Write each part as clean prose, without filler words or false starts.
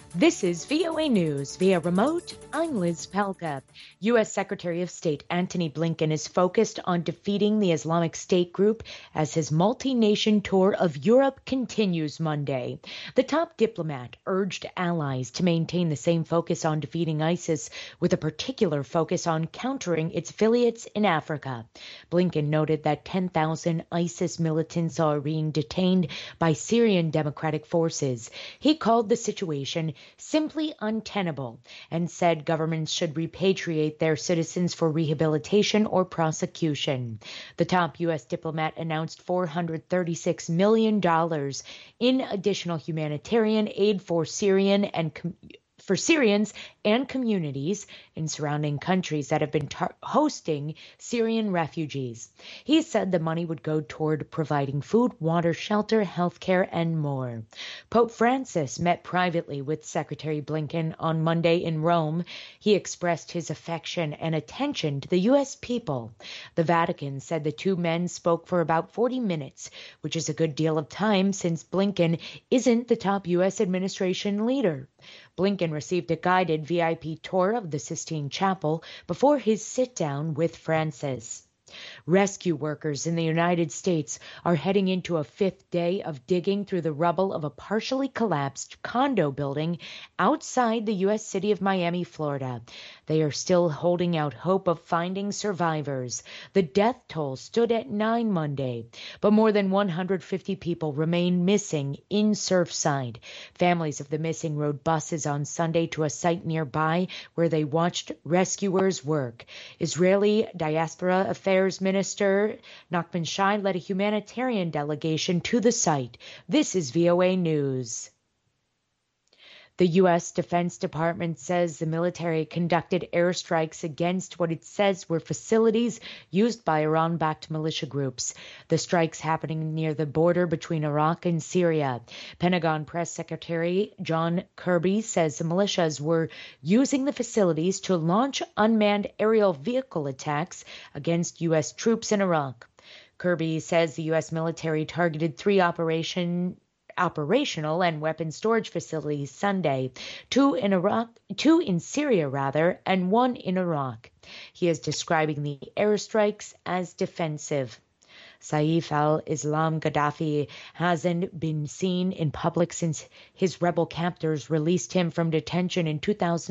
This is VOA News via remote. I'm Liz Pelka. U.S. Secretary of State Antony Blinken is focused on defeating the Islamic State group as his multi-nation tour of Europe continues Monday. The top diplomat urged allies to maintain the same focus on defeating ISIS, with a particular focus on countering its affiliates in Africa. Blinken noted that 10,000 ISIS militants are being detained by Syrian Democratic Forces. He called the situation simply untenable and said governments should repatriate their citizens for rehabilitation or prosecution. The top U.S. diplomat announced $436 million in additional humanitarian aid for Syrians and communities in surrounding countries that have been hosting Syrian refugees. He said the money would go toward providing food, water, shelter, healthcare, and more. Pope Francis met privately with Secretary Blinken on Monday in Rome. He expressed his affection and attention to the U.S. people. The Vatican said the two men spoke for about 40 minutes, which is a good deal of time since Blinken isn't the top U.S. administration leader. Blinken received a guided VIP tour of the Sistine Chapel before his sit-down with Francis. Rescue workers in the United States are heading into a fifth day of digging through the rubble of a partially collapsed condo building outside the U.S. city of Miami, Florida. They are still holding out hope of finding survivors. The death toll stood at 9 Monday, but more than 150 people remain missing in Surfside. Families of the missing rode buses on Sunday to a site nearby where they watched rescuers work. Israeli Diaspora Affairs Minister Nachman Shai led a humanitarian delegation to the site. This is VOA News. The U.S. Defense Department says the military conducted airstrikes against what it says were facilities used by Iran-backed militia groups. The strikes happening near the border between Iraq and Syria. Pentagon Press Secretary John Kirby says the militias were using the facilities to launch unmanned aerial vehicle attacks against U.S. troops in Iraq. Kirby says the U.S. military targeted three operational and weapon storage facilities Sunday, two in Syria, and one in Iraq. He is describing the airstrikes as defensive. Saif al-Islam Gaddafi hasn't been seen in public since his rebel captors released him from detention in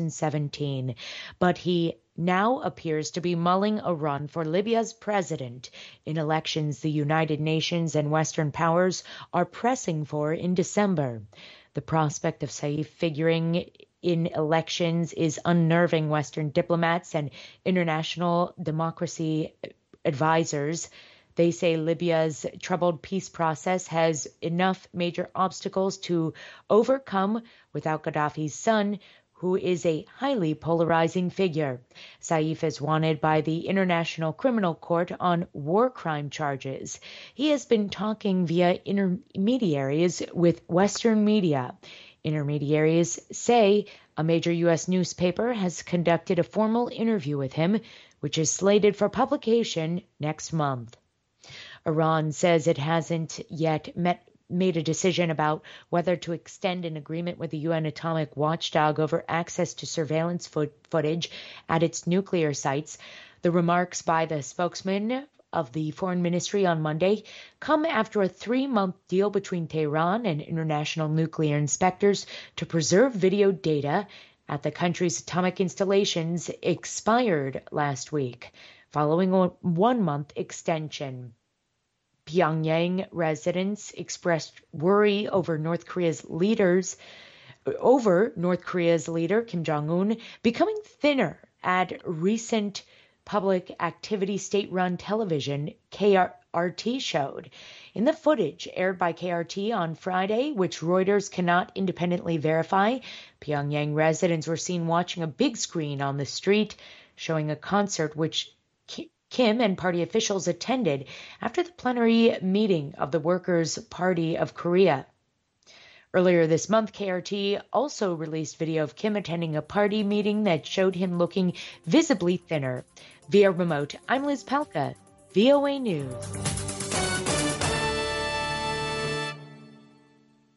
2017, but he now appears to be mulling a run for Libya's president in elections the United Nations and Western powers are pressing for in December. The prospect of Saif figuring in elections is unnerving Western diplomats and international democracy advisors. They say Libya's troubled peace process has enough major obstacles to overcome without Gaddafi's son, who is a highly polarizing figure. Saif is wanted by the International Criminal Court on war crime charges. He has been talking via intermediaries with Western media. Intermediaries say a major U.S. newspaper has conducted a formal interview with him, which is slated for publication next month. Iran says it hasn't yet made a decision about whether to extend an agreement with the UN atomic watchdog over access to surveillance footage at its nuclear sites. The remarks by the spokesman of the Foreign Ministry on Monday come after a 3-month deal between Tehran and international nuclear inspectors to preserve video data at the country's atomic installations expired last week, following a 1-month extension. Pyongyang residents expressed worry over North Korea's leader Kim Jong-un becoming thinner at recent public activity state-run television KRT showed. In the footage aired by KRT on Friday, which Reuters cannot independently verify, Pyongyang residents were seen watching a big screen on the street, showing a concert which Kim and party officials attended after the plenary meeting of the Workers' Party of Korea. Earlier this month, KRT also released video of Kim attending a party meeting that showed him looking visibly thinner. Via remote, I'm Liz Pelka, VOA News.